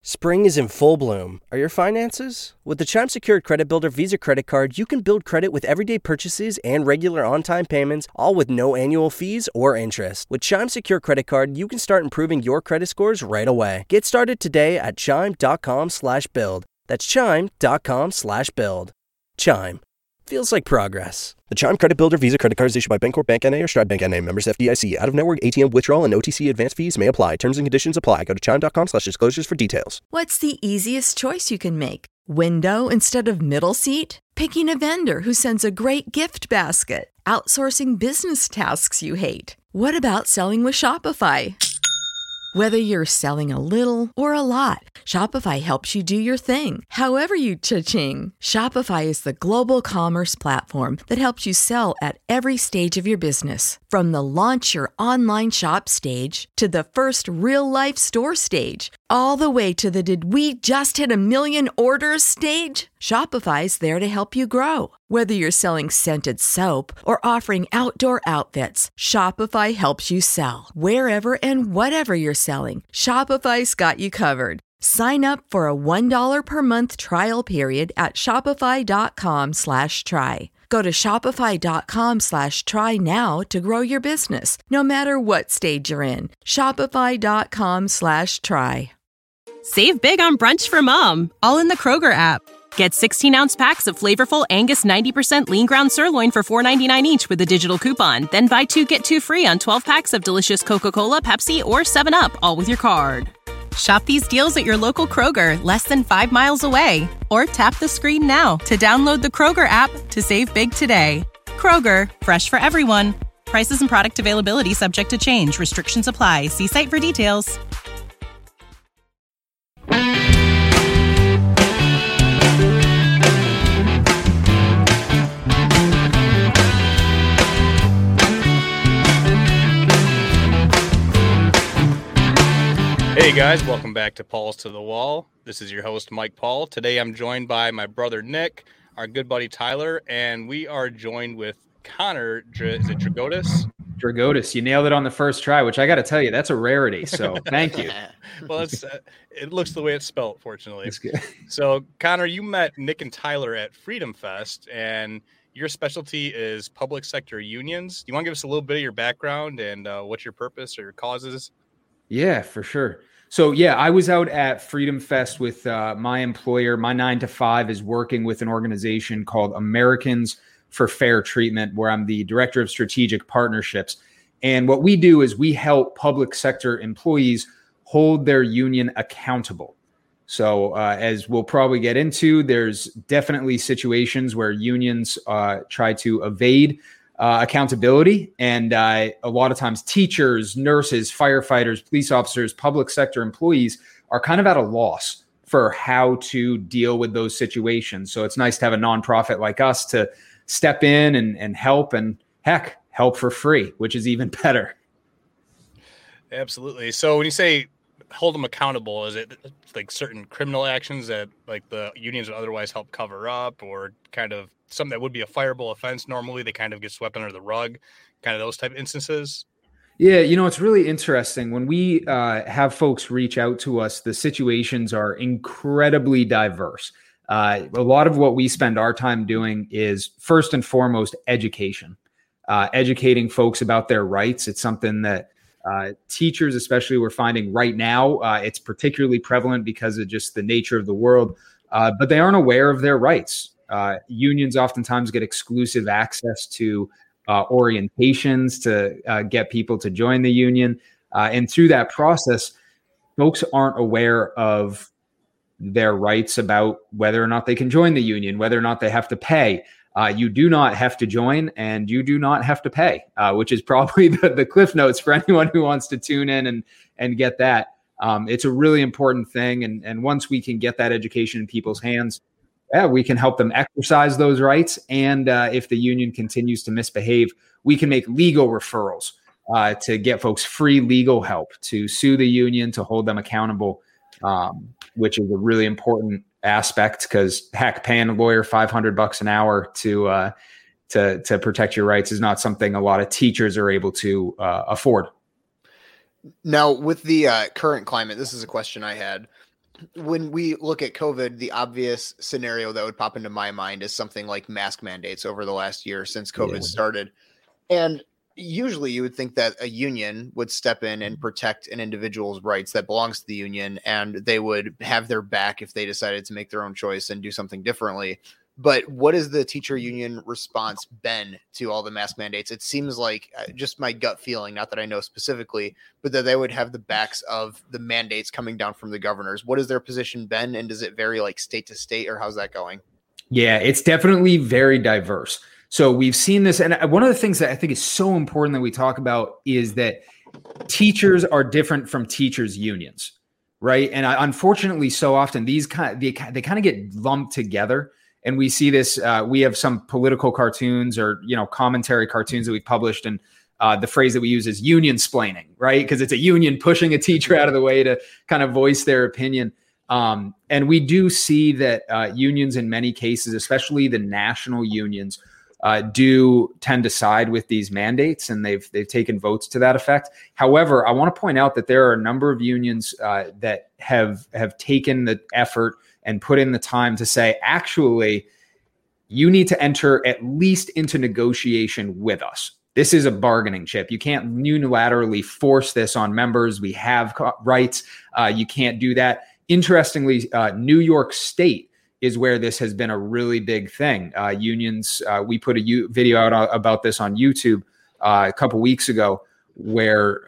Spring is in full bloom. Are your finances? With the Chime Secured Credit Builder Visa Credit Card, you can build credit with everyday purchases and regular on-time payments, all with no annual fees or interest. With Chime Secured Credit Card, you can start improving your credit scores right away. Get started today at chime.com/build. That's chime.com/build. Chime. Feels like progress. The Chime Credit Builder Visa Credit Card is issued by Bancorp Bank N.A. or Stride Bank N.A. Members FDIC. Out-of-network ATM withdrawal and OTC advance fees may apply. Terms and conditions apply. Go to chime.com/disclosures for details. What's the easiest choice you can make? Window instead of middle seat? Picking a vendor who sends a great gift basket? Outsourcing business tasks you hate? What about selling with Shopify? Whether you're selling a little or a lot, Shopify helps you do your thing, however you cha-ching. Shopify is the global commerce platform that helps you sell at every stage of your business. From the launch your online shop stage to the first real-life store stage, all the way to the did we just hit a million orders stage. Shopify's there to help you grow. Whether you're selling scented soap or offering outdoor outfits, Shopify helps you sell. Wherever and whatever you're selling, Shopify's got you covered. Sign up for a $1 per month trial period at shopify.com/try. Go to shopify.com/try now to grow your business, no matter what stage you're in. Shopify.com/try. Save big on brunch for mom, all in the Kroger app. Get 16-ounce packs of flavorful Angus 90% lean ground sirloin for $4.99 each with a digital coupon. Then buy 2, get 2 free on 12 packs of delicious Coca-Cola, Pepsi, or 7-Up, all with your card. Shop these deals at your local Kroger, less than 5 miles away. Or tap the screen now to download the Kroger app to save big today. Kroger, fresh for everyone. Prices and product availability subject to change. Restrictions apply. See site for details. Hey guys, welcome back to Paul's to the Wall. This is your host, Mike Paul. Today I'm joined by my brother Nick, our good buddy Tyler, and we are joined with Connor. Is it Dragotis? Dragotis. You nailed it on the first try, which I got to tell you, that's a rarity. So thank you. Well, it looks the way it's spelled, fortunately. That's good. So Connor, you met Nick and Tyler at Freedom Fest, and your specialty is public sector unions. Do you want to give us a little bit of your background and what's your purpose or your causes? Yeah, for sure. So, yeah, I was out at Freedom Fest with my employer. My 9 to 5 is working with an organization called Americans for Fair Treatment, where I'm the director of strategic partnerships. And what we do is we help public sector employees hold their union accountable. So as we'll probably get into, there's definitely situations where unions try to evade accountability. And a lot of times teachers, nurses, firefighters, police officers, public sector employees are kind of at a loss for how to deal with those situations. So it's nice to have a nonprofit like us to step in and help, and heck, help for free, which is even better. Absolutely. So when you say hold them accountable, is it like certain criminal actions that like the unions would otherwise help cover up, or kind of something that would be a fireable offense normally they kind of get swept under the rug, kind of those type of instances? Yeah, it's really interesting. When we have folks reach out to us, the situations are incredibly diverse. A lot of what we spend our time doing is first and foremost education, educating folks about their rights. It's something that teachers, especially, we're finding right now, it's particularly prevalent because of just the nature of the world, but they aren't aware of their rights. Unions oftentimes get exclusive access to orientations to get people to join the union. And through that process, folks aren't aware of their rights about whether or not they can join the union, whether or not they have to pay. You do not have to join, and you do not have to pay, which is probably the cliff notes for anyone who wants to tune in and get that. It's a really important thing. And once we can get that education in people's hands, we can help them exercise those rights. And if the union continues to misbehave, we can make legal referrals to get folks free legal help to sue the union, to hold them accountable, which is a really important aspect, because heck, paying a lawyer $500 an hour to protect your rights is not something a lot of teachers are able to afford. Now, with the current climate, this is a question I had. when we look at COVID, the obvious scenario that would pop into my mind is something like mask mandates over the last year since COVID started. And usually you would think that a union would step in and protect an individual's rights that belongs to the union, and they would have their back if they decided to make their own choice and do something differently. But what has the teacher union response been to all the mask mandates? It seems like, just my gut feeling, not that I know specifically, but that they would have the backs of the mandates coming down from the governors. What has their position been? And does it vary like state to state, or how's that going? Yeah, it's definitely very diverse. So we've seen this. And one of the things that I think is so important that we talk about is that teachers are different from teachers' unions, right? And unfortunately, so often they kind of get lumped together. And we see this, we have some political cartoons or, commentary cartoons that we've published. And the phrase that we use is union splaining, right? Because it's a union pushing a teacher out of the way to kind of voice their opinion. And we do see that unions in many cases, especially the national unions, do tend to side with these mandates, and they've taken votes to that effect. However, I want to point out that there are a number of unions that have taken the effort and put in the time to say, actually, you need to enter at least into negotiation with us. This is a bargaining chip. You can't unilaterally force this on members. We have rights. You can't do that. Interestingly, New York State is where this has been a really big thing. Unions, we put a video out about this on YouTube a couple weeks ago, where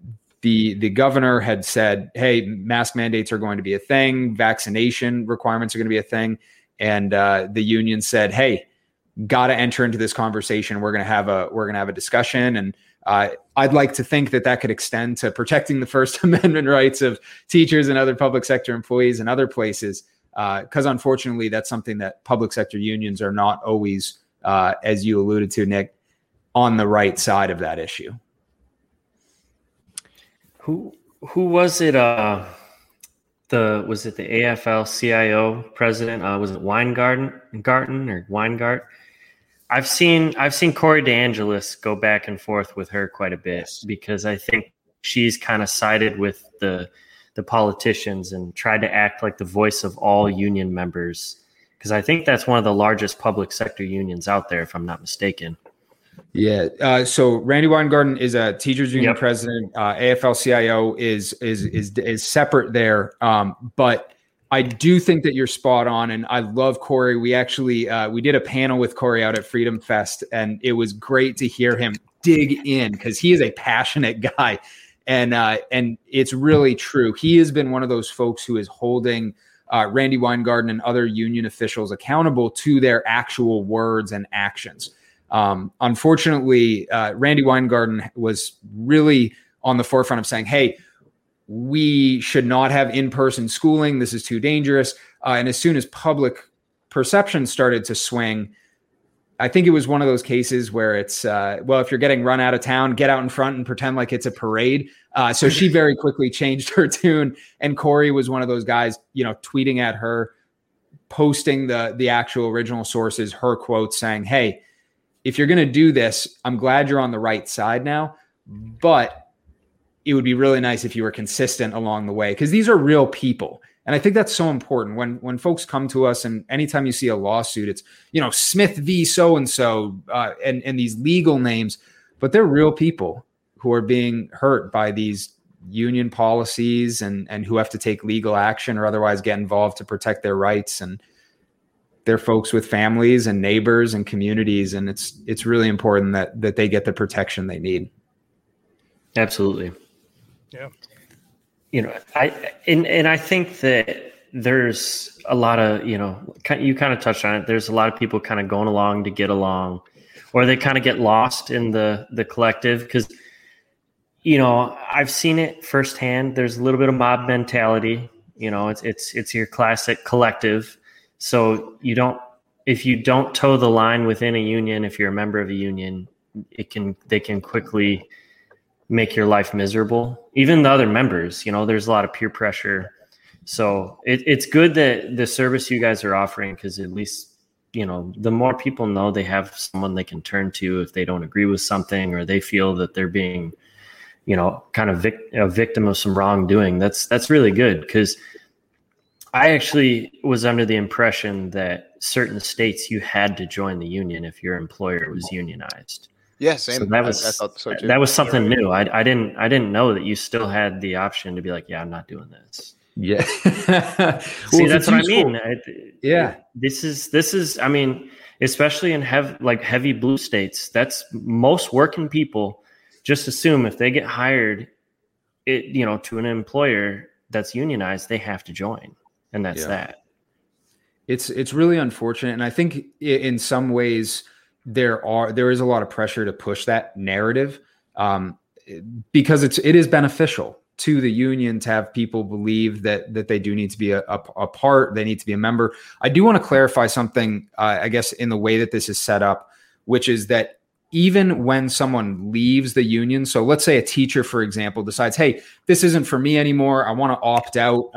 the governor had said, hey, mask mandates are going to be a thing. Vaccination requirements are going to be a thing. And the union said, hey, got to enter into this conversation. We're going to have a discussion. And I'd like to think that could extend to protecting the First Amendment rights of teachers and other public sector employees and other places. Because unfortunately, that's something that public sector unions are not always, as you alluded to, Nick, on the right side of that issue. Who was it? Was it the AFL-CIO president? Was it Weingart? I've seen Corey DeAngelis go back and forth with her quite a bit, because I think she's kind of sided with the politicians and tried to act like the voice of all union members, because I think that's one of the largest public sector unions out there, if I'm not mistaken. Yeah. So Randy Weingarten is a teachers union president. AFL-CIO is separate there. But I do think that you're spot on, and I love Corey. We actually we did a panel with Corey out at Freedom Fest, and it was great to hear him dig in, because he is a passionate guy. And it's really true. He has been one of those folks who is holding Randy Weingarten and other union officials accountable to their actual words and actions. Unfortunately, Randy Weingarten was really on the forefront of saying, hey, we should not have in-person schooling. This is too dangerous. And as soon as public perception started to swing, I think it was one of those cases where it's, if you're getting run out of town, get out in front and pretend like it's a parade. So she very quickly changed her tune. And Corey was one of those guys, tweeting at her, posting the actual original sources, her quotes saying, hey, if you're going to do this, I'm glad you're on the right side now, but it would be really nice if you were consistent along the way, because these are real people. And I think that's so important when folks come to us, and anytime you see a lawsuit, it's, Smith v. so-and-so, and these legal names, but they're real people who are being hurt by these union policies and who have to take legal action or otherwise get involved to protect their rights. And they're folks with families and neighbors and communities. And it's really important that they get the protection they need. Absolutely. Yeah. I think that there's a lot of, you kind of touched on it. There's a lot of people kind of going along to get along, or they kind of get lost in the collective, because, I've seen it firsthand. There's a little bit of mob mentality, it's your classic collective. So if you don't toe the line within a union, if you're a member of a union, they can quickly make your life miserable. Even the other members, there's a lot of peer pressure. So it's good that the service you guys are offering, because at least, the more people know they have someone they can turn to if they don't agree with something, or they feel that they're being, kind of a victim of some wrongdoing. That's really good, because I actually was under the impression that certain states you had to join the union if your employer was unionized. Yeah, same. So that was I thought so too. That was something new. I didn't know that you still had the option to be like, yeah, I'm not doing this. Yeah. See, that's what I mean. Yeah. This is. I mean, especially in heavy blue states, that's most working people just assume if they get hired, to an employer that's unionized, they have to join. And that's that. It's really unfortunate. And I think in some ways there is a lot of pressure to push that narrative because it is beneficial to the union to have people believe that they do need to be a part, they need to be a member. I do want to clarify something, I guess, in the way that this is set up, which is that even when someone leaves the union, so let's say a teacher, for example, decides, hey, this isn't for me anymore, I want to opt out,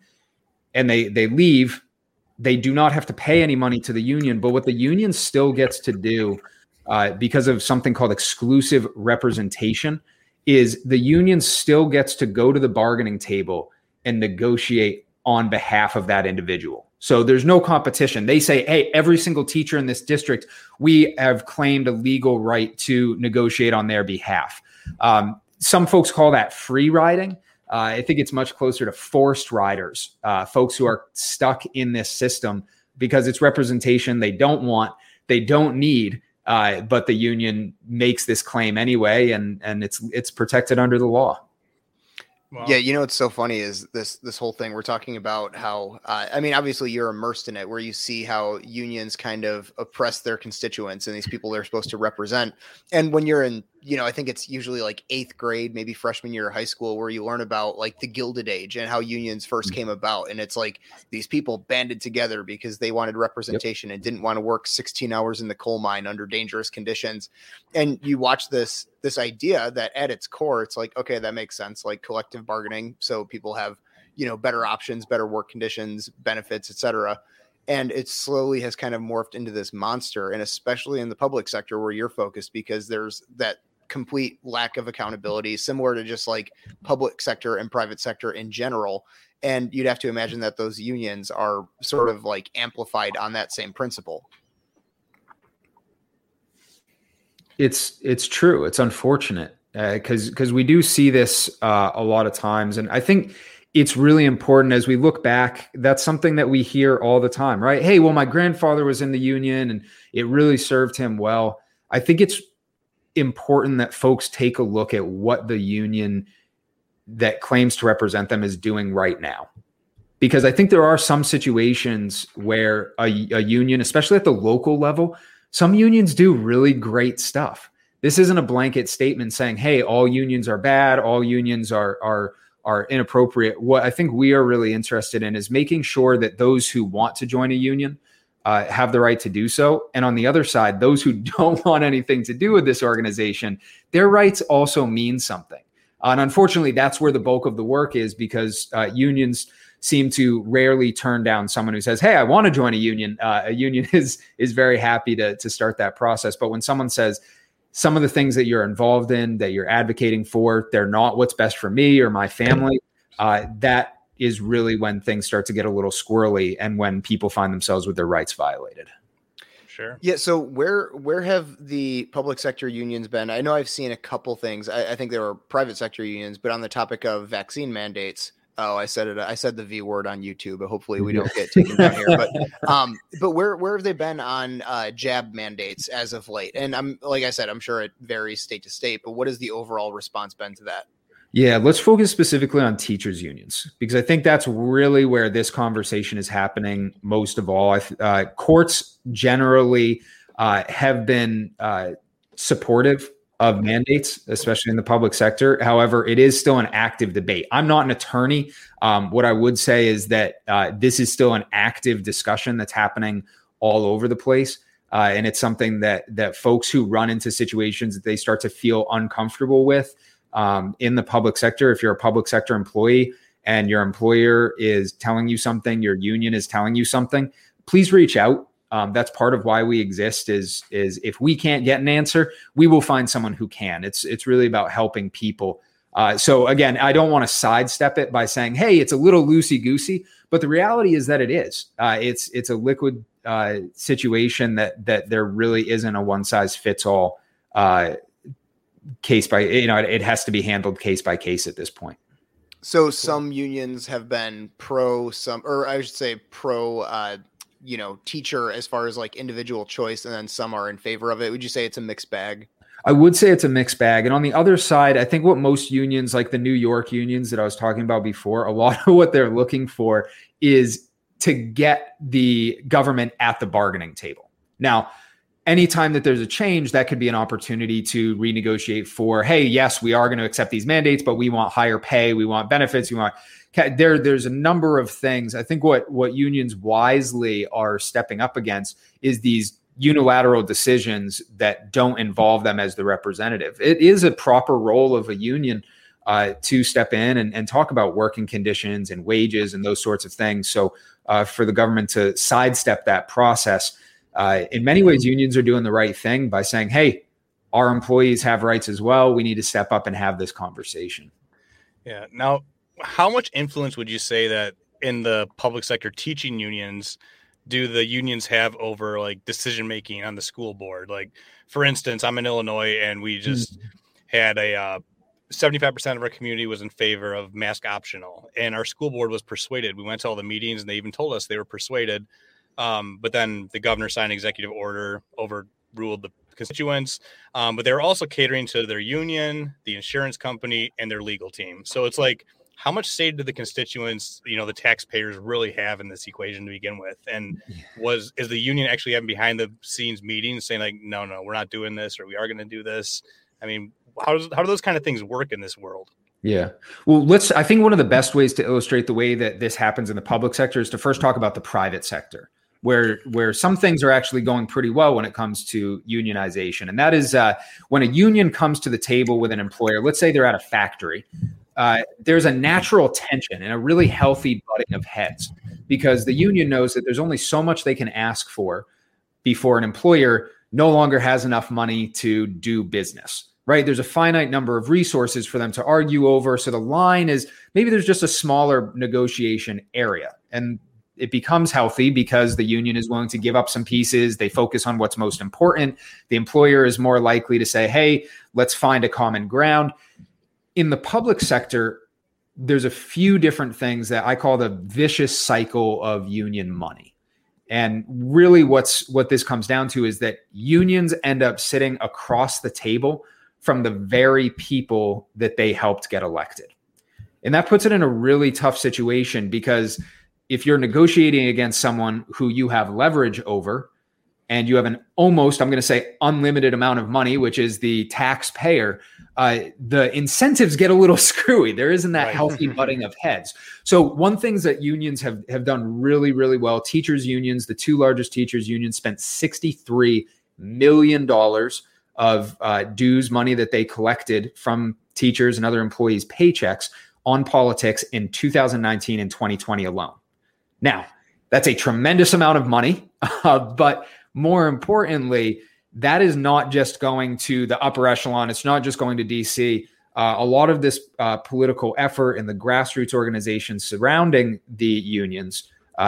and they leave, they do not have to pay any money to the union. But what the union still gets to do because of something called exclusive representation is the union still gets to go to the bargaining table and negotiate on behalf of that individual. So there's no competition. They say, hey, every single teacher in this district, we have claimed a legal right to negotiate on their behalf. Some folks call that free riding. I think it's much closer to forced riders, folks who are stuck in this system because it's representation they don't want, they don't need, but the union makes this claim anyway, and it's protected under the law. Wow. Yeah, what's so funny is this whole thing we're talking about how obviously you're immersed in it, where you see how unions kind of oppress their constituents and these people they're supposed to represent. And when you're in, I think it's usually like 8th grade, maybe freshman year of high school, where you learn about like the Gilded Age and how unions first came about. And it's like these people banded together because they wanted representation and didn't want to work 16 hours in the coal mine under dangerous conditions. And you watch this idea that at its core, it's like, okay, that makes sense. Like collective bargaining. So people have, better options, better work conditions, benefits, etc. And it slowly has kind of morphed into this monster. And especially in the public sector where you're focused, because there's that complete lack of accountability, similar to just like public sector and private sector in general. And you'd have to imagine that those unions are sort of like amplified on that same principle. It's true. It's unfortunate because we do see this a lot of times. And I think it's really important as we look back. That's something that we hear all the time, right? Hey, well, my grandfather was in the union and it really served him well. I think it's important that folks take a look at what the union that claims to represent them is doing right now. Because I think there are some situations where a union, especially at the local level, some unions do really great stuff. This isn't a blanket statement saying, hey, all unions are bad, all unions are inappropriate. What I think we are really interested in is making sure that those who want to join a union have the right to do so. And on the other side, those who don't want anything to do with this organization, their rights also mean something. And unfortunately, that's where the bulk of the work is, because unions seem to rarely turn down someone who says, hey, I want to join a union. A union is very happy to start that process. But when someone says some of the things that you're involved in, that you're advocating for, they're not what's best for me or my family, that is really when things start to get a little squirrely and when people find themselves with their rights violated. Sure. Yeah. So where have the public sector unions been? I know I've seen a couple things. I think there were private sector unions, but on the topic of vaccine mandates, I said it. I said the V word on YouTube, but hopefully we don't get taken down here. But where have they been on jab mandates as of late? And like I said, I'm sure it varies state to state, but what has the overall response been to that? Yeah, let's focus specifically on teachers' unions, because I think that's really where this conversation is happening most of all. Courts generally have been supportive of mandates, especially in the public sector. However, it is still an active debate. I'm not an attorney. What I would say is that this is still an active discussion that's happening all over the place. And it's something that folks who run into situations that they start to feel uncomfortable with in the public sector, if you're a public sector employee and your employer is telling you something, your union is telling you something, please reach out. That's part of why we exist is if we can't get an answer, we will find someone who can. It's really about helping people So again, I don't want to sidestep it by saying, hey, it's a little loosey-goosey, but the reality is that it is. It's a liquid situation that there really isn't a one-size-fits-all case by, it has to be handled case by case at this point. So some unions have been pro teacher as far as like individual choice, and then some are in favor of it. Would you say it's a mixed bag? I would say it's a mixed bag. And on the other side, I think what most unions, like the New York unions that I was talking about before, a lot of what they're looking for is to get the government at the bargaining table. Now, anytime that there's a change, that could be an opportunity to renegotiate for, hey, yes, we are going to accept these mandates, but we want higher pay, we want benefits, there's a number of things. I think what unions wisely are stepping up against is these unilateral decisions that don't involve them as the representative. It is a proper role of a union to step in and talk about working conditions and wages and those sorts of things. So for the government to sidestep that process, in many ways, unions are doing the right thing by saying, hey, our employees have rights as well. We need to step up and have this conversation. Yeah. Now, how much influence would you say that in the public sector teaching unions do the unions have over like decision making on the school board? Like, for instance, I'm in Illinois, and we just had 75% of our community was in favor of mask optional, and our school board was persuaded. We went to all the meetings, and they even told us they were persuaded. But then the governor signed an executive order, overruled the constituents. But they were also catering to their union, the insurance company, and their legal team. So it's like, how much say did the constituents, the taxpayers really have in this equation to begin with? And is the union actually having behind the scenes meetings saying like, no, we're not doing this, or we are going to do this? I mean, how do those kind of things work in this world? Yeah. Well, I think one of the best ways to illustrate the way that this happens in the public sector is to first talk about the private sector, where some things are actually going pretty well when it comes to unionization. And that is when a union comes to the table with an employer, let's say they're at a factory, there's a natural tension and a really healthy butting of heads, because the union knows that there's only so much they can ask for before an employer no longer has enough money to do business, right? There's a finite number of resources for them to argue over. So the line is, maybe there's just a smaller negotiation area, and it becomes healthy because the union is willing to give up some pieces. They focus on what's most important. The employer is more likely to say, hey, let's find a common ground. In the public sector, there's a few different things that I call the vicious cycle of union money. And really what this comes down to is that unions end up sitting across the table from the very people that they helped get elected. And that puts it in a really tough situation, because if you're negotiating against someone who you have leverage over, and you have an almost, I'm going to say, unlimited amount of money, which is the taxpayer, the incentives get a little screwy. There isn't that healthy butting of heads. So one thing that unions have done really, really well, teachers unions, the two largest teachers unions, spent $63 million of dues money that they collected from teachers and other employees' paychecks on politics in 2019 and 2020 alone. Now, that's a tremendous amount of money, but more importantly, that is not just going to the upper echelon. It's not just going to DC. A lot of this political effort in the grassroots organizations surrounding the unions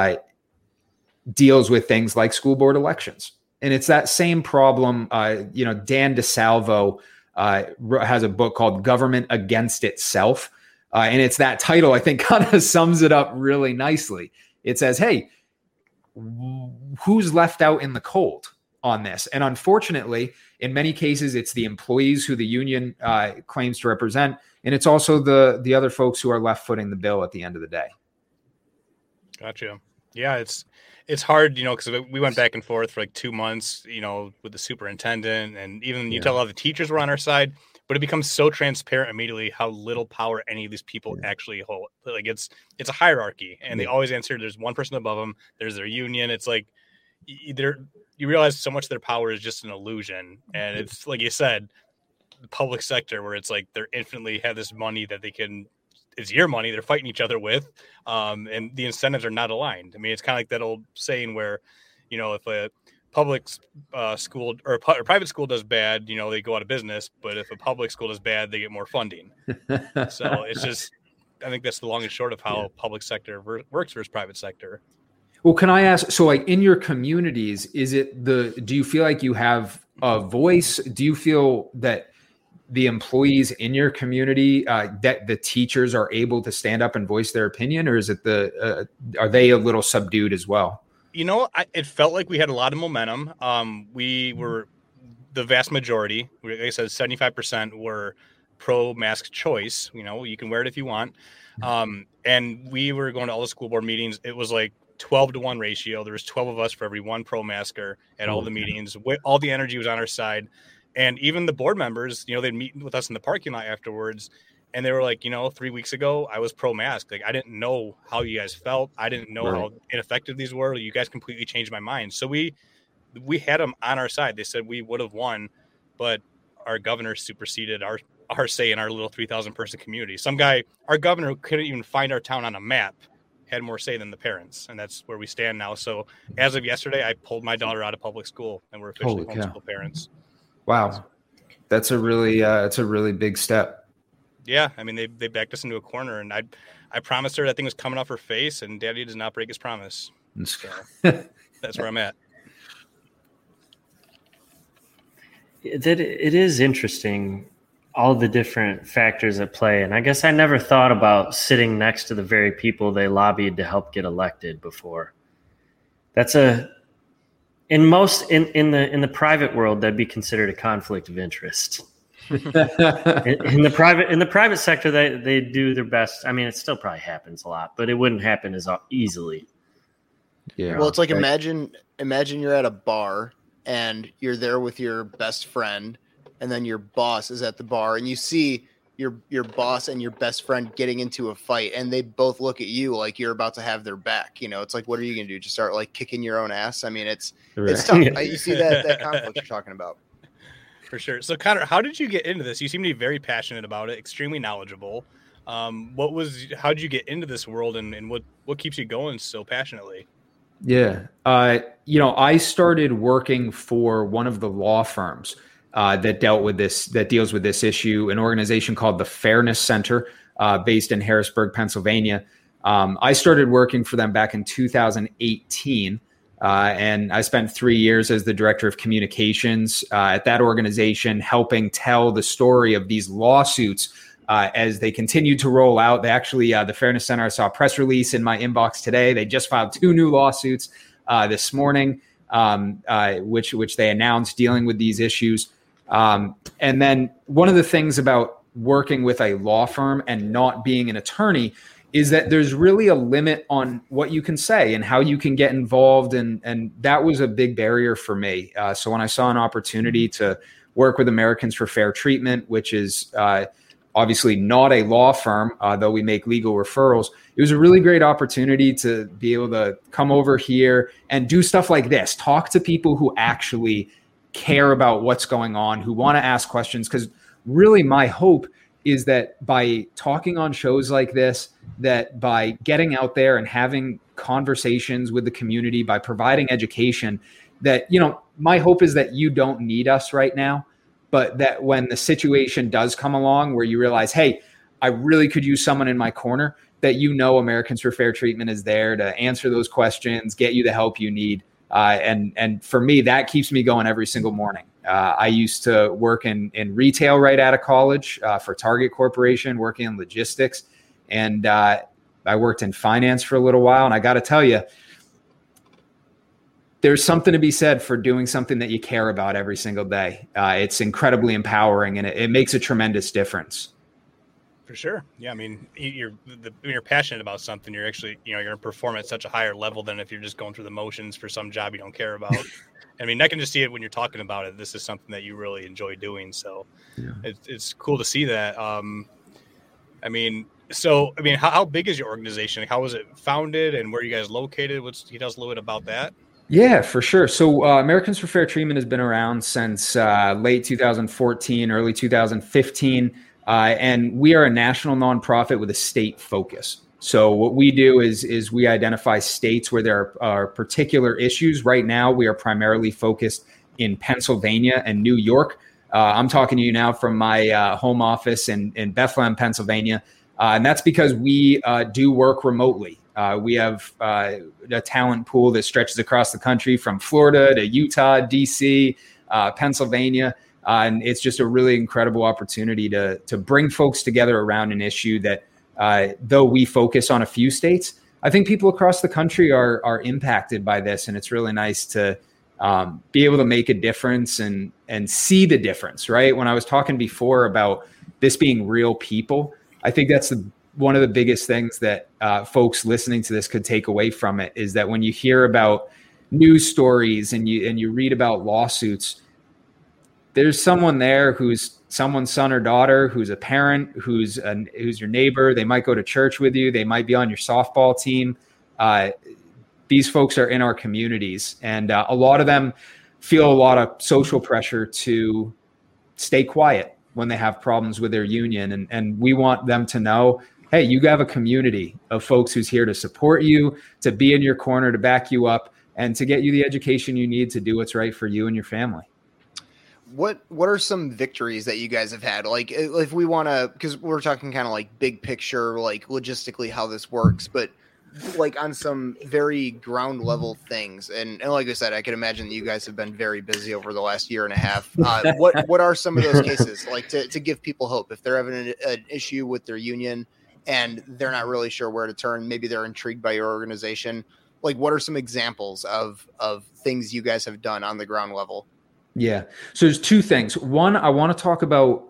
deals with things like school board elections. And it's that same problem. Dan DeSalvo has a book called Government Against Itself. And it's that title, I think, kind of sums it up really nicely. It says, hey, who's left out in the cold on this? And unfortunately, in many cases, it's the employees who the union claims to represent. And it's also the other folks who are left footing the bill at the end of the day. Gotcha. Yeah, it's hard, because we went back and forth for like 2 months, with the superintendent, and even you tell all the teachers were on our side, but it becomes so transparent immediately how little power any of these people actually hold. Like it's a hierarchy, and they always answer. There's one person above them. There's their union. It's like you realize so much of their power is just an illusion. And it's like you said, the public sector, where it's like they're infinitely have this money that it's your money they're fighting each other with. And the incentives are not aligned. I mean, it's kind of like that old saying where, if public school or private school does bad, they go out of business. But if a public school does bad, they get more funding. So it's just, I think that's the long and short of how public sector works versus private sector. Well, can I ask, so like in your communities, do you feel like you have a voice? Do you feel that the employees in your community, that the teachers are able to stand up and voice their opinion, or is it are they a little subdued as well? It felt like we had a lot of momentum. We were the vast majority, like I said, 75% were pro mask choice. You can wear it if you want. And we were going to all the school board meetings. It was like 12-1 ratio. There was 12 of us for every one pro masker at all the meetings. All the energy was on our side. And even the board members, they'd meet with us in the parking lot afterwards. And they were like, 3 weeks ago, I was pro-mask. Like, I didn't know how you guys felt. I didn't know how ineffective these were. You guys completely changed my mind. So we had them on our side. They said we would have won, but our governor superseded our say in our little 3,000 person community. Our governor couldn't even find our town on a map, had more say than the parents. And that's where we stand now. So as of yesterday, I pulled my daughter out of public school and we're officially homeschool parents. Wow. That's a really big step. Yeah. I mean, they backed us into a corner, and I promised her that thing was coming off her face, and Daddy does not break his promise. So that's where I'm at. It is interesting, all the different factors at play. And I guess I never thought about sitting next to the very people they lobbied to help get elected before. That's in the private world, that'd be considered a conflict of interest. in the private sector, they do their best. I mean, it still probably happens a lot, but it wouldn't happen as easily. Yeah. Well, it's like imagine you're at a bar and you're there with your best friend, and then your boss is at the bar, and you see your boss and your best friend getting into a fight, and they both look at you like you're about to have their back. It's like, what are you going to do? Just start like kicking your own ass? I mean, it's tough. You see that conflict you're talking about. For sure. So Connor, how did you get into this? You seem to be very passionate about it, extremely knowledgeable. How did you get into this world, and what keeps you going so passionately? Yeah. I started working for one of the law firms that deals with this issue, an organization called the Fairness Center, based in Harrisburg, Pennsylvania. I started working for them back in 2018, and I spent 3 years as the director of communications at that organization, helping tell the story of these lawsuits as they continued to roll out. They actually, the Fairness Center, I saw a press release in my inbox today. They just filed 2 new lawsuits this morning, which they announced dealing with these issues. And then one of the things about working with a law firm and not being an attorney is that there's really a limit on what you can say and how you can get involved. And that was a big barrier for me. So when I saw an opportunity to work with Americans for Fair Treatment, which is obviously not a law firm, though we make legal referrals, it was a really great opportunity to be able to come over here and do stuff like this, talk to people who actually care about what's going on, who want to ask questions. Because really my hope is that by talking on shows like this, that by getting out there and having conversations with the community, by providing education, that, my hope is that you don't need us right now, but that when the situation does come along where you realize, hey, I really could use someone in my corner, that Americans for Fair Treatment is there to answer those questions, get you the help you need. And for me, that keeps me going every single morning. I used to work in retail right out of college for Target Corporation, working in logistics. And I worked in finance for a little while. And I got to tell you, there's something to be said for doing something that you care about every single day. It's incredibly empowering, and it makes a tremendous difference. For sure. Yeah. I mean, when you're passionate about something, you're actually, you're going to perform at such a higher level than if you're just going through the motions for some job you don't care about. I mean, I can just see it when you're talking about it. This is something that you really enjoy doing. So it's cool to see that. How big is your organization? How was it founded, and where are you guys located? Can you tell us a little bit about that? Yeah, for sure. So Americans for Fair Treatment has been around since late 2014, early 2015. And we are a national nonprofit with a state focus. So what we do is we identify states where there are particular issues. Right now, we are primarily focused in Pennsylvania and New York. I'm talking to you now from my home office in Bethlehem, Pennsylvania. And that's because we do work remotely. We have a talent pool that stretches across the country from Florida to Utah, DC, Pennsylvania. And it's just a really incredible opportunity to bring folks together around an issue that, though we focus on a few states, I think people across the country are impacted by this. And it's really nice to be able to make a difference and see the difference, right? When I was talking before about this being real people, I think that's one of the biggest things that folks listening to this could take away from it, is that when you hear about news stories and you read about lawsuits, there's someone there who's someone's son or daughter, who's a parent, who's your neighbor. They might go to church with you. They might be on your softball team. These folks are in our communities, and a lot of them feel a lot of social pressure to stay quiet when they have problems with their union. And we want them to know, hey, you have a community of folks who's here to support you, to be in your corner, to back you up, and to get you the education you need to do what's right for you and your family. What are some victories that you guys have had? Like, if we want to, because we're talking kind of like big picture, like logistically how this works, but like on some very ground level things. And like I said, I can imagine that you guys have been very busy over the last year and a half. What are some of those cases, like to give people hope if they're having an issue with their union and they're not really sure where to turn? Maybe they're intrigued by your organization. Like, what are some examples of things you guys have done on the ground level? Yeah. So there's two things. One, I want to talk about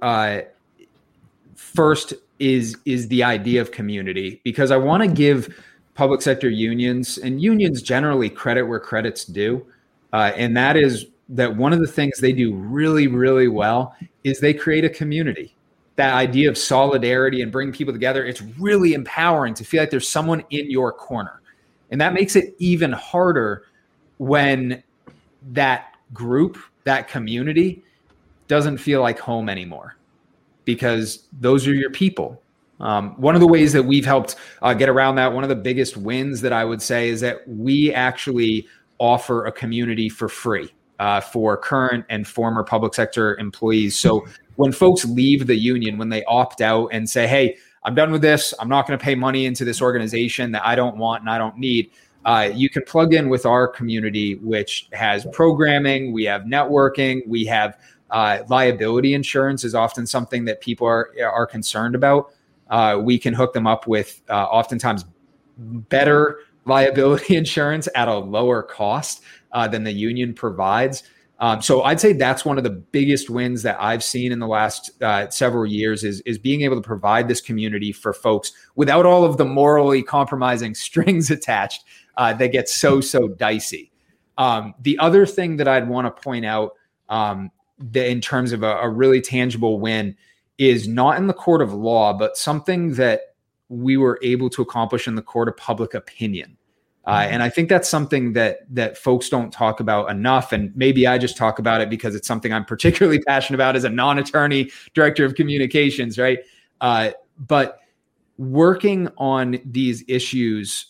first is the idea of community, because I want to give public sector unions and unions generally credit where credit's due. And that is that one of the things they do really, really well is they create a community. That idea of solidarity and bringing people together, it's really empowering to feel like there's someone in your corner. And that makes it even harder when that group, that community doesn't feel like home anymore, because those are your people. One of the ways that we've helped get around that, one of the biggest wins that I would say, is that we actually offer a community for free for current and former public sector employees. So when folks leave the union, when they opt out and say, hey, I'm done with this, I'm not going to pay money into this organization that I don't want and I don't need, you can plug in with our community, which has programming, we have networking, we have liability insurance is often something that people are concerned about. We can hook them up with oftentimes better liability insurance at a lower cost than the union provides. So I'd say that's one of the biggest wins that I've seen in the last several years is being able to provide this community for folks without all of the morally compromising strings attached that get so dicey. The other thing that I'd want to point out that in terms of a really tangible win is not in the court of law, but something that we were able to accomplish in the court of public opinion. And I think that's something that folks don't talk about enough. And maybe I just talk about it because it's something I'm particularly passionate about as a non-attorney director of communications, right? But working on these issues,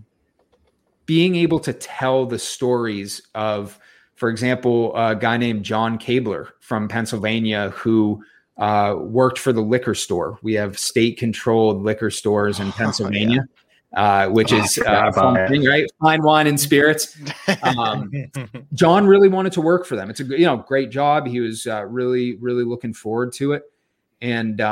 being able to tell the stories of, for example, a guy named John Cabler from Pennsylvania who worked for the liquor store. We have state-controlled liquor stores in Pennsylvania. Which is a fun thing, right? Fine wine and spirits. John really wanted to work for them. It's a great job. He was really looking forward to it, and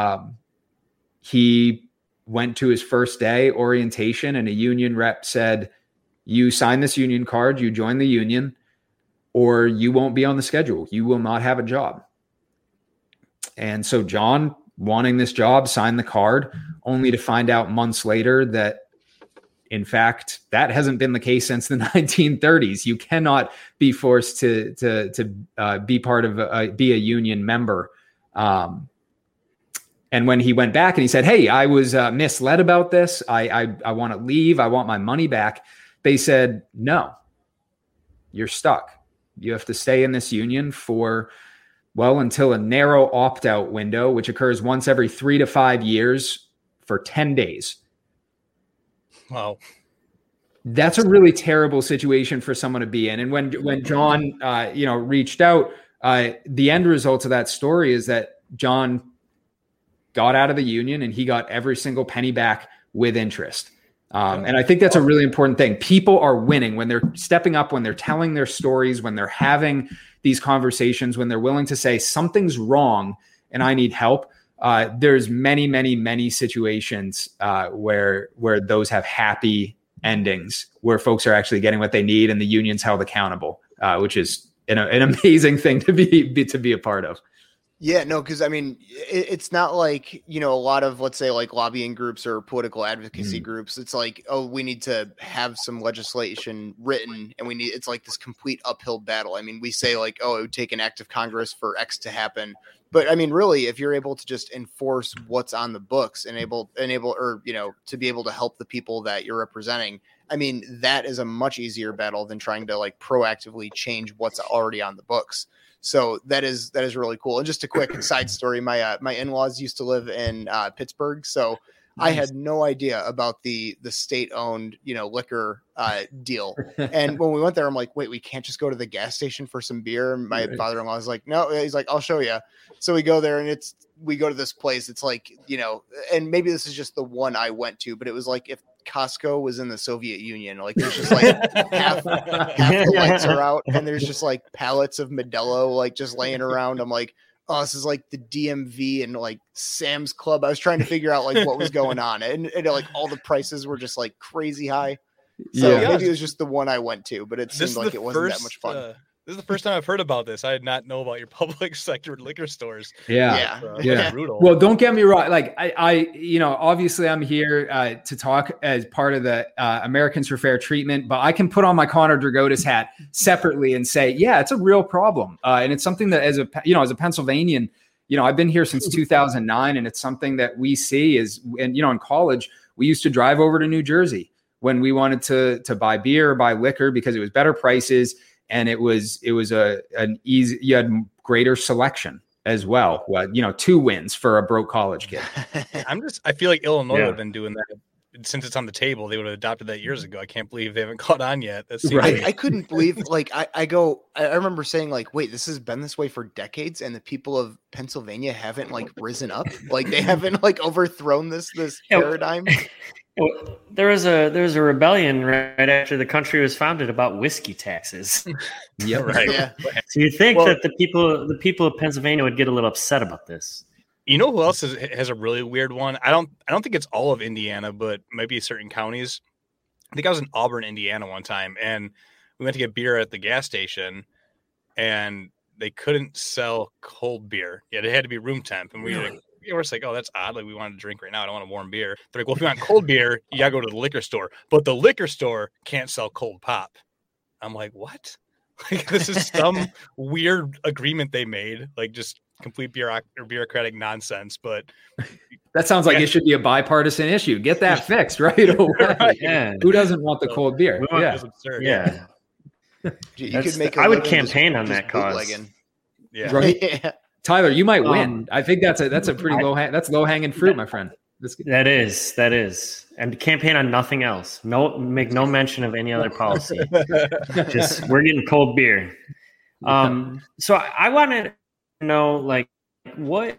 he went to his first day orientation, and a union rep said, "You sign this union card, you join the union, or you won't be on the schedule. You will not have a job." And so John, wanting this job, signed the card, only to find out months later that, in fact, that hasn't been the case since the 1930s. You cannot be forced to be part of be a union member. And when he went back and he said, "Hey, I was misled about this. I want to leave. I want my money back." They said, "No, you're stuck. You have to stay in this union for, well, until a narrow opt-out window, which occurs once every 3 to 5 years for 10 days. Wow. That's a really terrible situation for someone to be in. And when John, reached out, the end result of that story is that John got out of the union and he got every single penny back with interest. And I think that's a really important thing. People are winning when they're stepping up, when they're telling their stories, when they're having these conversations, when they're willing to say something's wrong and I need help. There's many, many, many situations where those have happy endings, where folks are actually getting what they need and the union's held accountable, which is an amazing thing to be a part of. Yeah, no, because I mean, it's not like, a lot of, let's say, like lobbying groups or political advocacy groups. It's like, oh, we need to have some legislation written and it's like this complete uphill battle. I mean, we say like, oh, it would take an act of Congress for X to happen. But I mean, really, if you're able to just enforce what's on the books and to be able to help the people that you're representing, I mean, that is a much easier battle than trying to like proactively change what's already on the books. So that is really cool. And just a quick side story, my in-laws used to live in Pittsburgh, so I had no idea about the state-owned, liquor deal. And when we went there, I'm like, wait, we can't just go to the gas station for some beer. And my father-in-law is like, no, he's like, I'll show you. So we go there and we go to this place. It's like, and maybe this is just the one I went to, but it was like if Costco was in the Soviet Union, like there's just like half the lights are out and there's just like pallets of Modelo, like just laying around. I'm like, oh, this is like the DMV and like Sam's Club. I was trying to figure out like what was going on, and like all the prices were just like crazy high. So maybe it was just the one I went to, but it seemed like it wasn't that much fun. This is the first time I've heard about this. I did not know about your public sector liquor stores. Yeah. Brutal. Well, don't get me wrong. Like I obviously I'm here to talk as part of the Americans for Fair Treatment, but I can put on my Connor Dragotis hat separately and say, yeah, it's a real problem. And it's something that as a Pennsylvanian, I've been here since 2009, and it's something that we see in college, we used to drive over to New Jersey when we wanted to buy beer or buy liquor because it was better prices. And it was an easy, you had greater selection as well. Well, 2 wins for a broke college kid. I feel like Illinois would have been doing that since it's on the table. They would have adopted that years ago. I can't believe they haven't caught on yet. That's right. I couldn't believe, like, I remember saying like, wait, this has been this way for decades. And the people of Pennsylvania haven't like risen up. Like they haven't like overthrown this paradigm. There was a rebellion right after the country was founded about whiskey taxes. Yep. Right. Yeah. So you think that the people of Pennsylvania would get a little upset about this? You know who else has a really weird one? I don't think it's all of Indiana, but maybe certain counties. I think I was in Auburn, Indiana one time, and we went to get beer at the gas station, and they couldn't sell cold beer. Yeah, it had to be room temp, and we were just like, oh, that's odd. Like, we wanted to drink right now. I don't want a warm beer. They're like, well, if you want cold beer, you gotta go to the liquor store. But the liquor store can't sell cold pop. I'm like, what? Like, this is some weird agreement they made. Like, just complete bureaucratic nonsense. But that sounds like it should be a bipartisan issue. Get that fixed right away. Right. Yeah. Who doesn't want the cold beer? It's absurd. Yeah. You could make. I would campaign on that cause. Yeah. Right. Yeah. Tyler, you might win. I think that's a pretty low hanging fruit, my friend. That is, and campaign on nothing else. Make no mention of any other policy. Just we're getting cold beer. So I wanted to know, like, what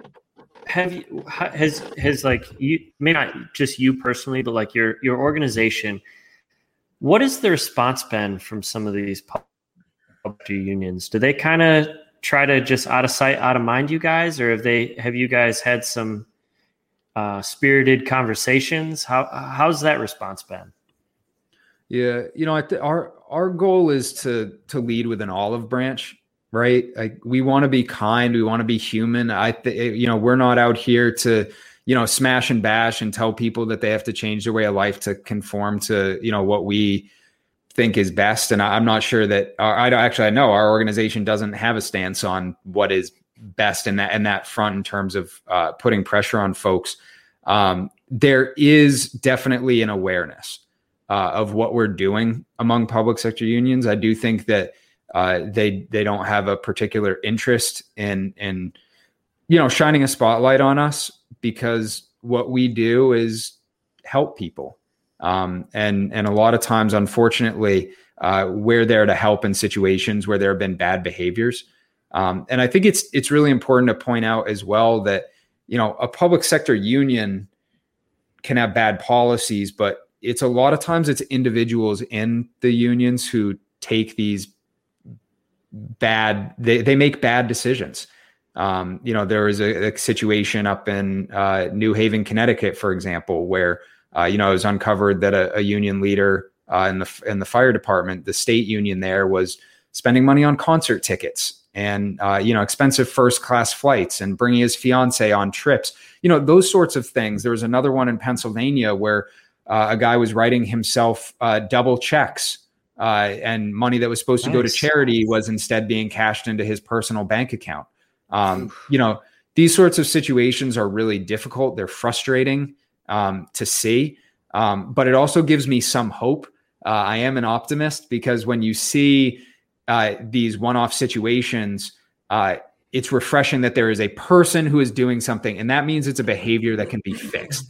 has like, you may not just you personally, but like your organization. What has the response been from some of these public unions? Do they kind of try to just out of sight, out of mind you guys, or have you guys had some spirited conversations? How's that response been? Yeah, our goal is to lead with an olive branch, right? Like, we want to be kind, we want to be human. We're not out here to smash and bash and tell people that they have to change their way of life to conform to what we think is best. And I'm not sure that I know our organization doesn't have a stance on what is best in that front in terms of putting pressure on folks. There is definitely an awareness of what we're doing among public sector unions. I do think that they don't have a particular interest in shining a spotlight on us, because what we do is help people. And a lot of times, unfortunately, we're there to help in situations where there have been bad behaviors. And I think it's really important to point out as well that, a public sector union can have bad policies, but it's a lot of times it's individuals in the unions who take these they make bad decisions. There was a situation up in New Haven, Connecticut, for example, where it was uncovered that a union leader in the fire department, the state union there, was spending money on concert tickets and expensive first class flights and bringing his fiance on trips. Those sorts of things. There was another one in Pennsylvania where a guy was writing himself double checks. And money that was supposed to go to charity was instead being cashed into his personal bank account. These sorts of situations are really difficult. They're frustrating to see, but it also gives me some hope. I am an optimist because when you see these one-off situations, it's refreshing that there is a person who is doing something, and that means it's a behavior that can be fixed.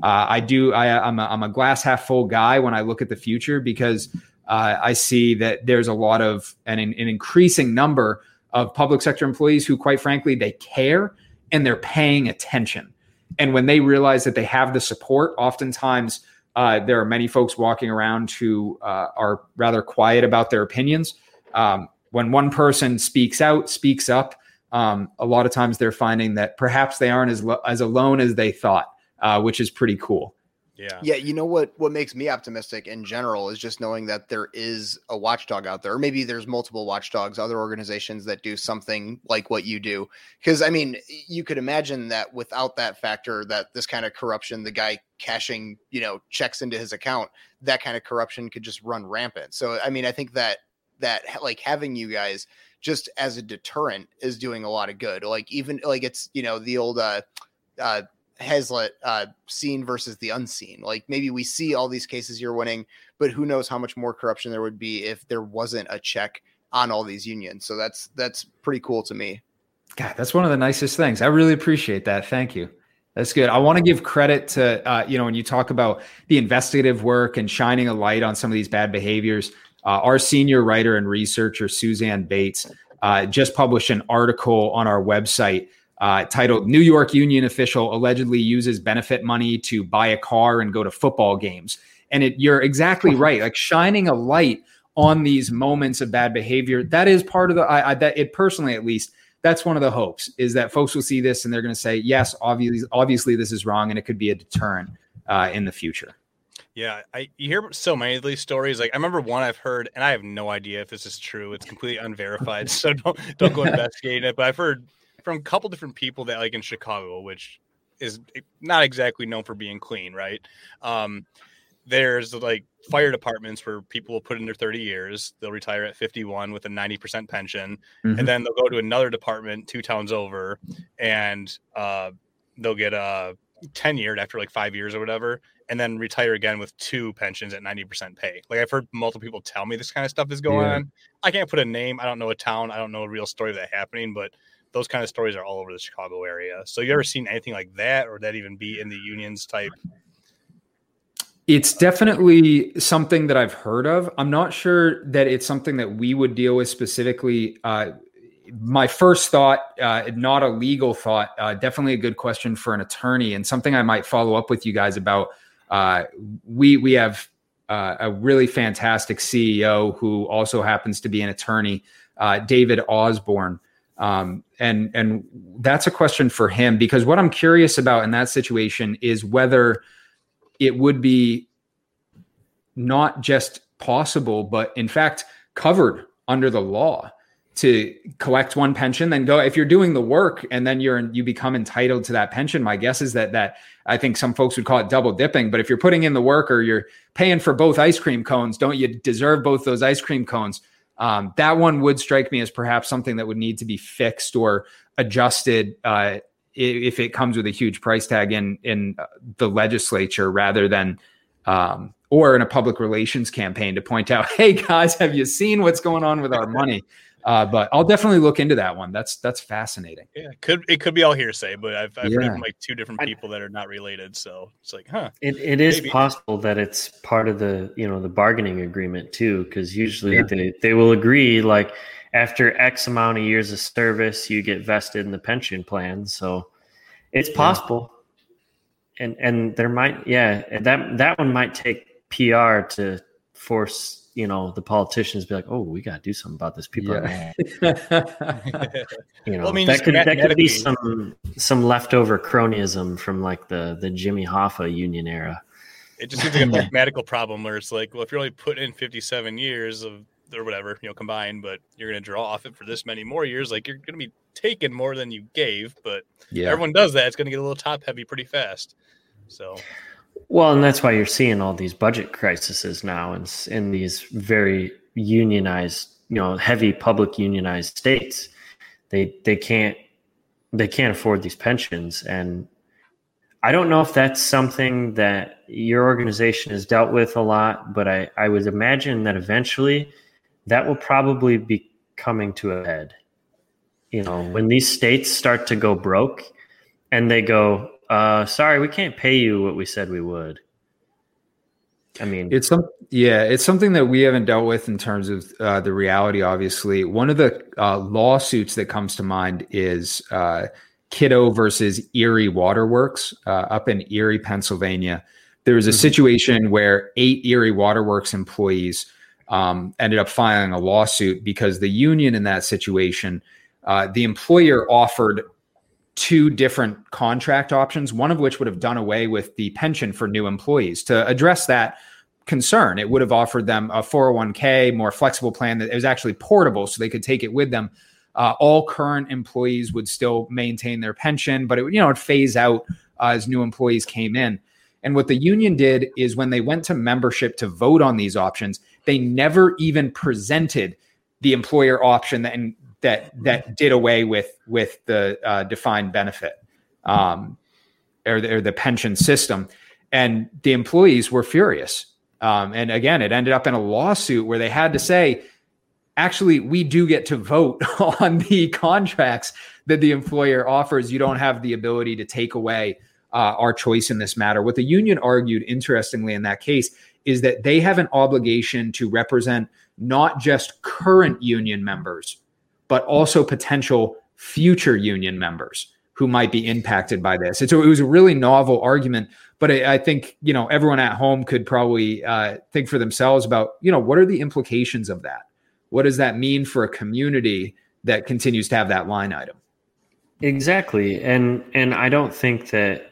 I'm a glass half full guy when I look at the future because I see that there's a lot of an increasing number of public sector employees who, quite frankly, they care and they're paying attention. And when they realize that they have the support, oftentimes there are many folks walking around who are rather quiet about their opinions. When one person speaks up, a lot of times they're finding that perhaps they aren't as alone as they thought, which is pretty cool. Yeah. What makes me optimistic in general is just knowing that there is a watchdog out there, or maybe there's multiple watchdogs, other organizations that do something like what you do. Because you could imagine that without that factor, that this kind of corruption, the guy cashing, checks into his account, that kind of corruption could just run rampant. So, I think that like having you guys just as a deterrent is doing a lot of good. Like even like it's, the old, Hazlitt seen versus the unseen. Like maybe we see all these cases you're winning, but who knows how much more corruption there would be if there wasn't a check on all these unions. So that's pretty cool to me. God, that's one of the nicest things. I really appreciate that. Thank you. That's good. I want to give credit to, when you talk about the investigative work and shining a light on some of these bad behaviors, our senior writer and researcher, Suzanne Bates, just published an article on our website titled "New York Union Official Allegedly Uses Benefit Money to Buy a Car and Go to Football Games." And you're exactly right. Like shining a light on these moments of bad behavior. That is part of it personally, at least, that's one of the hopes, is that folks will see this and they're going to say, yes, obviously this is wrong. And it could be a deterrent in the future. Yeah. You hear so many of these stories. Like I remember one I've heard, and I have no idea if this is true. It's completely unverified. So don't go investigating it. But I've heard from a couple different people that like in Chicago, which is not exactly known for being clean, right? There's like fire departments where people will put in their 30 years, they'll retire at 51 with a 90% pension. Mm-hmm. And then they'll go to another department 2 towns over and they'll get tenured after like 5 years or whatever, and then retire again with 2 pensions at 90% pay. Like I've heard multiple people tell me this kind of stuff is going on. I can't put a name. I don't know a town. I don't know a real story of that happening, but those kind of stories are all over the Chicago area. So you ever seen anything like that, or that even be in the unions type? It's definitely something that I've heard of. I'm not sure that it's something that we would deal with specifically. My first thought, not a legal thought, definitely a good question for an attorney, and something I might follow up with you guys about. We have a really fantastic CEO who also happens to be an attorney, David Osborne. And that's a question for him, because what I'm curious about in that situation is whether it would be not just possible, but in fact covered under the law to collect one pension, then go, if you're doing the work and then you become entitled to that pension. My guess is that I think some folks would call it double dipping, but if you're putting in the work or you're paying for both ice cream cones, don't you deserve both those ice cream cones? That one would strike me as perhaps something that would need to be fixed or adjusted if it comes with a huge price tag in the legislature, rather than or in a public relations campaign to point out, hey guys, have you seen what's going on with our money? But I'll definitely look into that one. That's fascinating. Yeah, it could be all hearsay, but I've heard Yeah. from like two different people that are not related. So it's like, It is maybe. possible that it's part of the the bargaining agreement too, because usually they will agree like after X amount of years of service, you get vested in the pension plan. So it's possible, and there might that one might take PR to force the politicians to be like, oh, we got to do something about this. People are mad. Well, I mean, that could be mathematically- some leftover cronyism from like the Jimmy Hoffa union era. It just seems like a mathematical problem where it's like, well, if you're only putting in 57 years of or whatever, combined, but you're going to draw off it for this many more years, like you're going to be taking more than you gave. But everyone does that. It's going to get a little top heavy pretty fast. So. Well, and that's why you're seeing all these budget crises now in these very unionized, heavy public unionized states. They can't afford these pensions. And I don't know if that's something that your organization has dealt with a lot, but I would imagine that eventually that will probably be coming to a head. When these states start to go broke and they go, sorry, we can't pay you what we said we would. I mean, it's something that we haven't dealt with in terms of the reality. Obviously, one of the lawsuits that comes to mind is Kiddo versus Erie Waterworks up in Erie, Pennsylvania. There was a situation where 8 Erie Waterworks employees ended up filing a lawsuit because the union in that situation, the employer offered 2 different contract options, one of which would have done away with the pension for new employees. To address that concern, it would have offered them a 401k, more flexible plan that was actually portable so they could take it with them. All current employees would still maintain their pension, but it would phase out as new employees came in. And what the union did is when they went to membership to vote on these options, they never even presented the employer option that did away with the defined benefit or the pension system. And the employees were furious. And again, it ended up in a lawsuit where they had to say, actually, we do get to vote on the contracts that the employer offers. You don't have the ability to take away our choice in this matter. What the union argued, interestingly, in that case, is that they have an obligation to represent not just current union members, but also potential future union members who might be impacted by this. It was a really novel argument, but I think, everyone at home could probably think for themselves about, what are the implications of that? What does that mean for a community that continues to have that line item? Exactly. And I don't think that,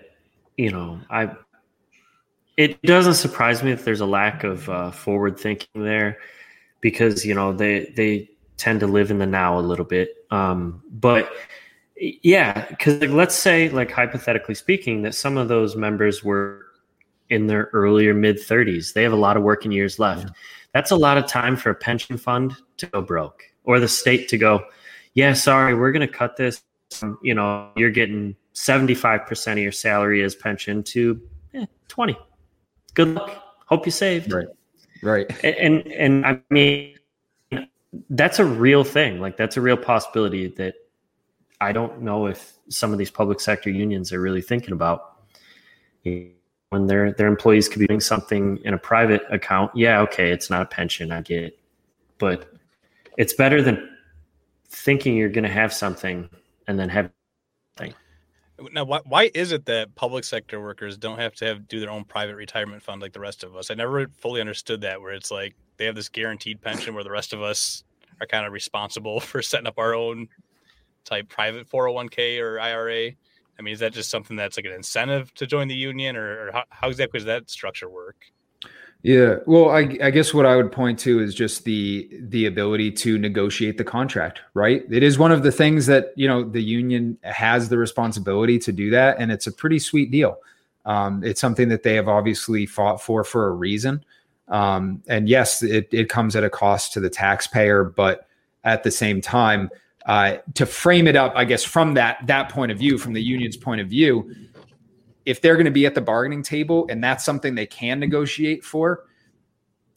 it doesn't surprise me if there's a lack of forward thinking there because, they tend to live in the now a little bit. But yeah, because let's say, hypothetically speaking, that some of those members were in their earlier mid 30s. They have a lot of working years left. Yeah. That's a lot of time for a pension fund to go broke or the state to go, yeah, sorry, we're going to cut this. You're getting 75% of your salary as pension to 20. Good luck. Hope you saved. Right. And I mean, that's a real thing. That's a real possibility that I don't know if some of these public sector unions are really thinking about when their employees could be doing something in a private account. Yeah, okay, it's not a pension, I get it. But it's better than thinking you're going to have something and then have nothing. Now, why is it that public sector workers don't have to do their own private retirement fund like the rest of us? I never fully understood that, where it's like they have this guaranteed pension where the rest of us are kind of responsible for setting up our own type private 401k or IRA. I mean, is that just something that's like an incentive to join the union, or how exactly does that structure work? Yeah, well, I guess what I would point to is just the ability to negotiate the contract, right? It is one of the things that, the union has the responsibility to do that. And it's a pretty sweet deal. It's something that they have obviously fought for a reason. And yes, it comes at a cost to the taxpayer, but at the same time, to frame it up, I guess, from that point of view, from the union's point of view, if they're going to be at the bargaining table and that's something they can negotiate for,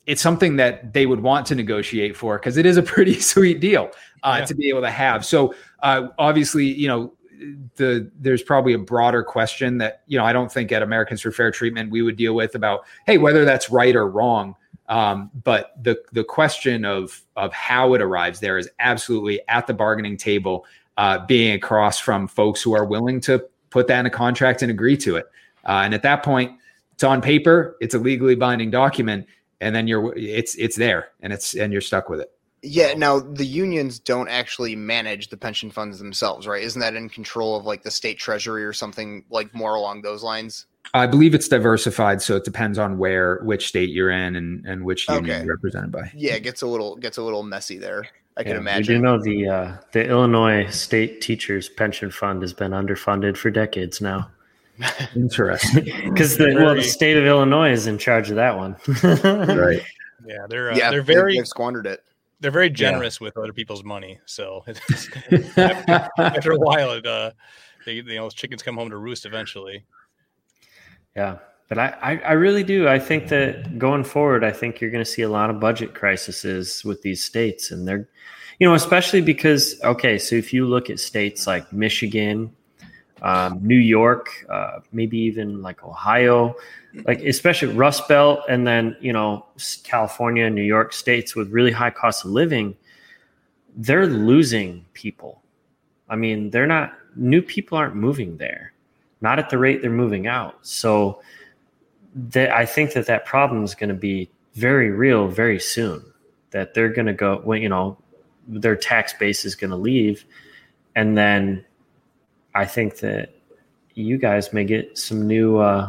it's something that they would want to negotiate for, because it is a pretty sweet deal to be able to have. So obviously, there's probably a broader question that, I don't think at Americans for Fair Treatment we would deal with about, hey, whether that's right or wrong. But the question of how it arrives there is absolutely at the bargaining table, being across from folks who are willing to put that in a contract and agree to it. And at that point, it's on paper, it's a legally binding document, and then it's there, and you're stuck with it. Yeah. Now the unions don't actually manage the pension funds themselves, right? Isn't that in control of like the state treasury or something like more along those lines? I believe it's diversified, so it depends on which state you're in and which union you're represented by. Yeah, it gets a little messy there. I can imagine. You know, the Illinois State Teachers Pension Fund has been underfunded for decades now. Interesting. Because the state of Illinois is in charge of that one. Right. Yeah, they've squandered it. They're very generous with other people's money. So after a while, those chickens come home to roost eventually. Yeah, but I really do. I think that going forward, I think you're going to see a lot of budget crises with these states, and they're, especially because, so if you look at states like Michigan, New York, maybe even like Ohio, like especially Rust Belt, and then, California, New York, states with really high cost of living, they're losing people. I mean, new people aren't moving there, not at the rate they're moving out. So I think that problem is going to be very real very soon, that they're going to go, their tax base is going to leave. And then I think that you guys may get some new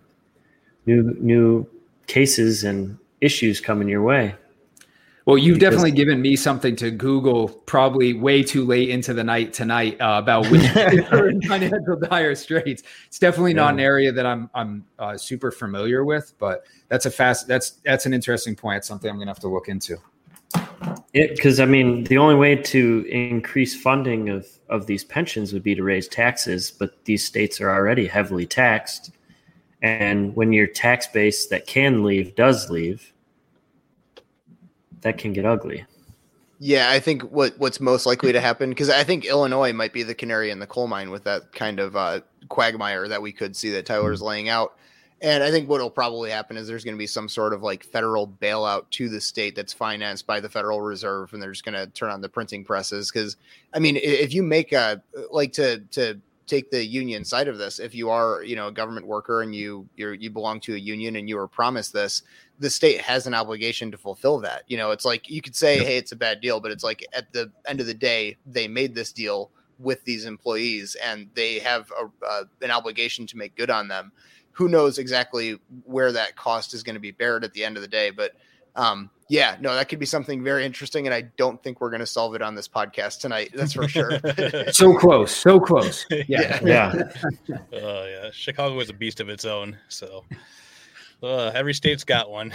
cases and issues coming your way. Well, you've definitely given me something to Google probably way too late into the night tonight about which are in financial dire straits. It's definitely not an area that I'm super familiar with, but that's an interesting point. It's something I'm going to have to look into. Because the only way to increase funding of these pensions would be to raise taxes, but these states are already heavily taxed, and when your tax base that can leave does leave, that can get ugly. Yeah, I think what's most likely to happen, because I think Illinois might be the canary in the coal mine with that kind of quagmire that we could see that Tyler's laying out. And I think what will probably happen is there's going to be some sort of like federal bailout to the state that's financed by the Federal Reserve, and they're just going to turn on the printing presses. Because if you make to take the union side of this, if you are a government worker and you belong to a union and you were promised this, the state has an obligation to fulfill that. It's like you could say, hey, it's a bad deal, but it's like at the end of the day, they made this deal with these employees and they have an obligation to make good on them. Who knows exactly where that cost is going to be bared at the end of the day. But that could be something very interesting. And I don't think we're going to solve it on this podcast tonight. That's for sure. So close. Yeah. Chicago is a beast of its own. So every state's got one.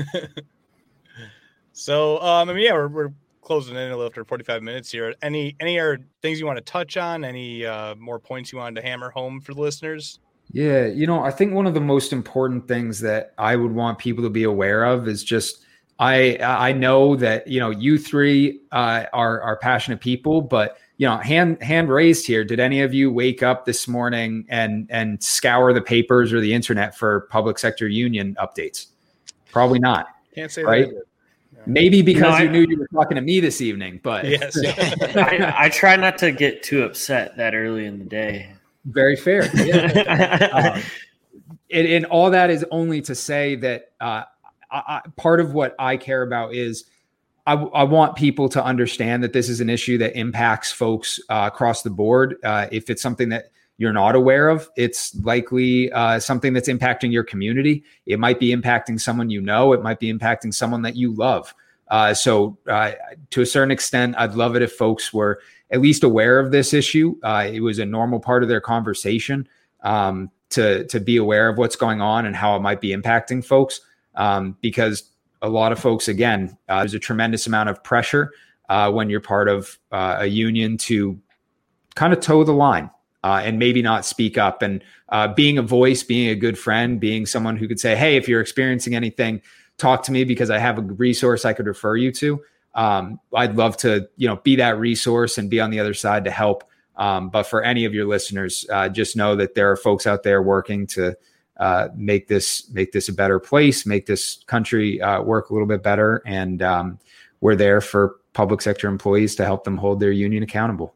So, we're closing in a little after 45 minutes here. Any things you want to touch on? Any more points you wanted to hammer home for the listeners? Yeah, I think one of the most important things that I would want people to be aware of is just I know that you three are passionate people, but hand raised here. Did any of you wake up this morning and scour the papers or the internet for public sector union updates? Probably not. Can't say right. That Maybe because you knew you were talking to me this evening, but yes, I try not to get too upset that early in the day. Very fair. Yeah. And all that is only to say that part of what I care about is I want people to understand that this is an issue that impacts folks across the board. If it's something that you're not aware of, it's likely something that's impacting your community. It might be impacting someone you know. It might be impacting someone that you love. So to a certain extent, I'd love it if folks were at least aware of this issue. It was a normal part of their conversation to be aware of what's going on and how it might be impacting folks. Because a lot of folks, again, there's a tremendous amount of pressure when you're part of a union to kind of toe the line and maybe not speak up. And being a voice, being a good friend, being someone who could say, hey, if you're experiencing anything, talk to me because I have a resource I could refer you to, I'd love to, be that resource and be on the other side to help. But for any of your listeners, just know that there are folks out there working to make this a better place, make this country work a little bit better. And we're there for public sector employees to help them hold their union accountable.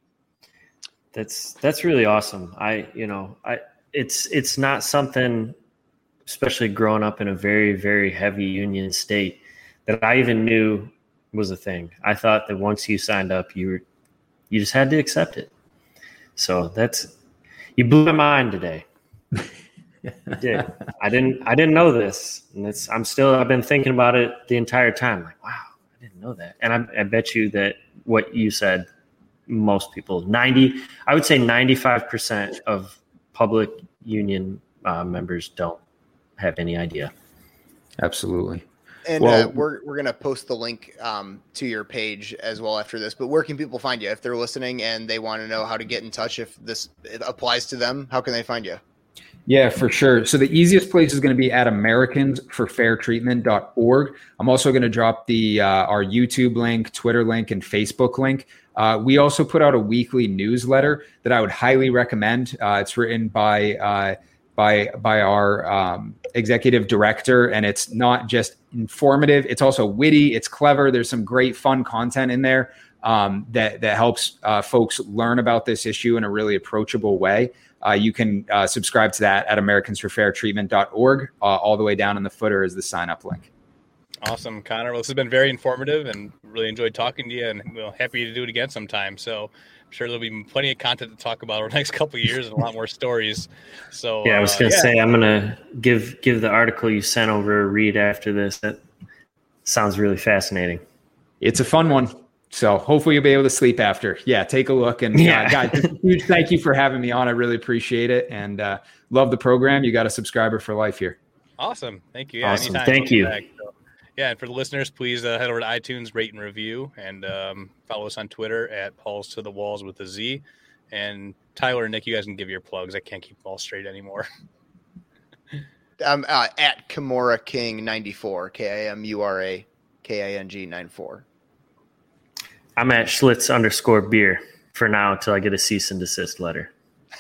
That's really awesome. It's not something, especially growing up in a very, very heavy union state, that I even knew was a thing. I thought that once you signed up, you just had to accept it. So you blew my mind today. You did. I didn't know this, and I've been thinking about it the entire time. Like, wow, I didn't know that. And I bet you that what you said, most people, I would say 95% of public union members don't have any idea. Absolutely. And we're going to post the link to your page as well after this. But where can people find you if they're listening and they want to know how to get in touch if it applies to them? How can they find you? Yeah, for sure. So the easiest place is going to be at americansforfairtreatment.org. I'm also going to drop our YouTube link, Twitter link, and Facebook link. We also put out a weekly newsletter that I would highly recommend. It's written by our executive director, and it's not just informative. It's also witty. It's clever. There's some great fun content in there that helps folks learn about this issue in a really approachable way. You can subscribe to that at americansforfairtreatment.org. All the way down in the footer is the sign up link. Awesome, Connor. Well, this has been very informative and really enjoyed talking to you, and we're happy to do it again sometime. So I'm sure there'll be plenty of content to talk about over the next couple of years and a lot more stories. So yeah, I was going to say, I'm going to give the article you sent over a read after this. That sounds really fascinating. It's a fun one. So hopefully you'll be able to sleep after. Yeah, take a look. And guys, huge thank you for having me on. I really appreciate it. And love the program. You got a subscriber for life here. Awesome. Thank you. Yeah, awesome. Thank you. Yeah, and for the listeners, please head over to iTunes, rate and review, and follow us on Twitter at Paul's to the Walls with a Z. And Tyler and Nick, you guys can give your plugs. I can't keep them all straight anymore. I'm at Kimura King 94, KIMURAKING 94. I'm at Schlitz_beer for now until I get a cease and desist letter.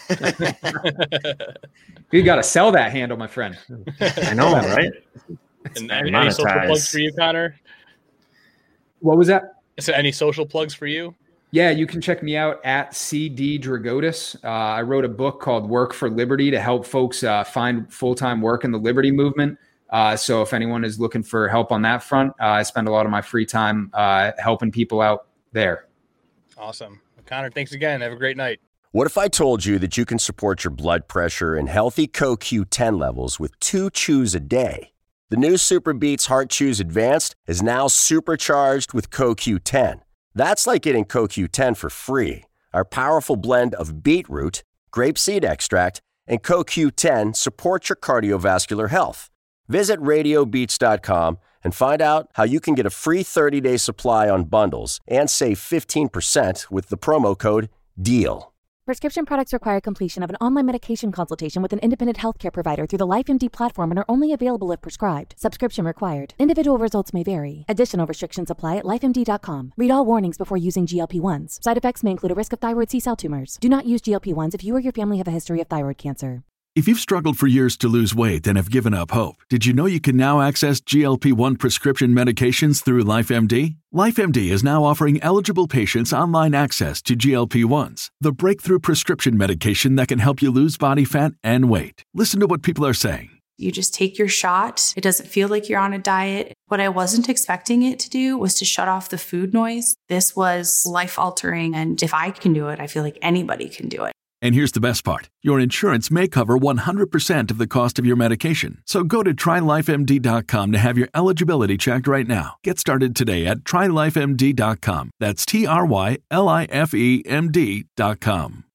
You got to sell that handle, my friend. I know, right? And any social plugs for you, Connor? What was that? Is there any social plugs for you? Yeah, you can check me out at CD Dragotis. I wrote a book called Work for Liberty to help folks find full-time work in the liberty movement. So if anyone is looking for help on that front, I spend a lot of my free time helping people out there. Awesome. Connor, thanks again. Have a great night. What if I told you that you can support your blood pressure and healthy CoQ10 levels with 2 chews a day? The new Super Beats Heart Chews Advanced is now supercharged with CoQ10. That's like getting CoQ10 for free. Our powerful blend of beetroot, grapeseed extract, and CoQ10 supports your cardiovascular health. Visit radiobeats.com and find out how you can get a free 30-day supply on bundles and save 15% with the promo code DEAL. Prescription products require completion of an online medication consultation with an independent healthcare provider through the LifeMD platform and are only available if prescribed. Subscription required. Individual results may vary. Additional restrictions apply at lifemd.com. Read all warnings before using GLP-1s. Side effects may include a risk of thyroid C-cell tumors. Do not use GLP-1s if you or your family have a history of thyroid cancer. If you've struggled for years to lose weight and have given up hope, did you know you can now access GLP-1 prescription medications through LifeMD? LifeMD is now offering eligible patients online access to GLP-1s, the breakthrough prescription medication that can help you lose body fat and weight. Listen to what people are saying. You just take your shot. It doesn't feel like you're on a diet. What I wasn't expecting it to do was to shut off the food noise. This was life-altering, and if I can do it, I feel like anybody can do it. And here's the best part. Your insurance may cover 100% of the cost of your medication. So go to TryLifeMD.com to have your eligibility checked right now. Get started today at TryLifeMD.com. That's TryLifeMD.com.